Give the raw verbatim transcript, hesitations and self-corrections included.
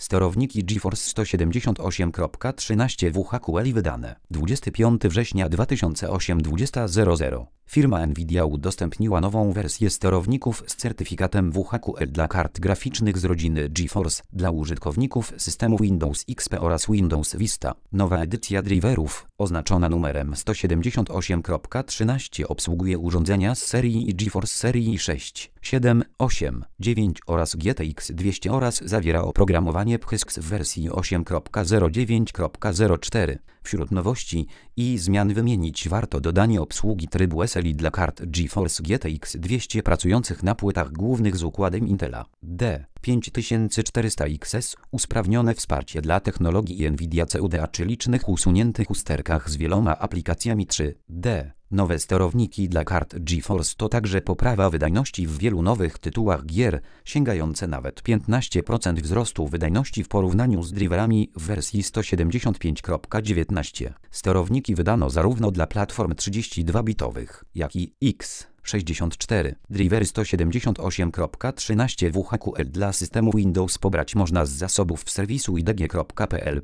Sterowniki GeForce sto siedemdziesiąt osiem kropka trzynaście W H Q L wydane dwudziestego piątego września dwa tysiące ósmego dwudziestego zero zero. Firma Nvidia udostępniła nową wersję sterowników z certyfikatem W H Q L dla kart graficznych z rodziny GeForce dla użytkowników systemu Windows X P oraz Windows Vista. Nowa edycja driverów, oznaczona numerem sto siedemdziesiąt osiem kropka trzynaście, obsługuje urządzenia z serii GeForce serii sześć, siedem, osiem, dziewięć oraz G T X dwieście oraz zawiera oprogramowanie P H Y S X w wersji osiem kropka zero dziewięć kropka zero cztery. Wśród nowości i zmian wymienić warto dodanie obsługi trybu S L I dla kart GeForce G T X dwieście pracujących na płytach głównych z układem Intela D pięć tysięcy czterysta X S, usprawnione wsparcie dla technologii Nvidia C U D A przy licznych usuniętych usterkach z wieloma aplikacjami trzy D. Nowe sterowniki dla kart GeForce to także poprawa wydajności w wielu nowych tytułach gier, sięgające nawet piętnaście procent wzrostu wydajności w porównaniu z driverami w wersji sto siedemdziesiąt pięć kropka dziewiętnaście. Sterowniki wydano zarówno dla platform trzydzieści dwa bitowych, jak i X sześćdziesiąt cztery. Drivery sto siedemdziesiąt osiem kropka trzynaście W H Q L dla systemu Windows pobrać można z zasobów serwisu i d g kropka p l.